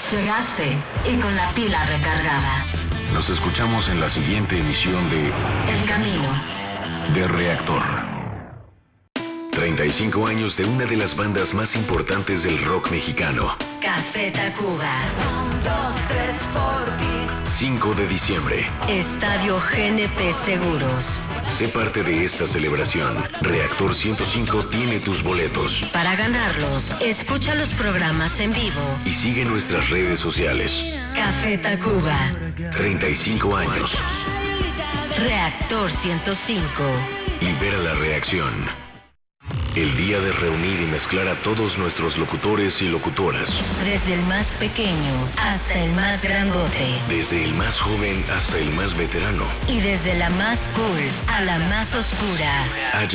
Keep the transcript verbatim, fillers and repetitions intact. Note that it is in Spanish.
Llegaste y con la pila recargada. Nos escuchamos en la siguiente emisión de El Camino de Reactor. treinta y cinco años de una de las bandas más importantes del rock mexicano. Café Tacuba. Un, dos, tres por ti. cinco de diciembre. Estadio G N P Seguros. Sé parte de esta celebración. Reactor ciento cinco tiene tus boletos. Para ganarlos, escucha los programas en vivo Y sigue nuestras redes sociales. Café Tacuba. treinta y cinco años. Reactor ciento cinco. Libera la reacción. El día de reunir y mezclar a todos nuestros locutores y locutoras. Desde el más pequeño hasta el más grandote. Desde el más joven hasta el más veterano. Y desde la más cool a la más oscura. Ha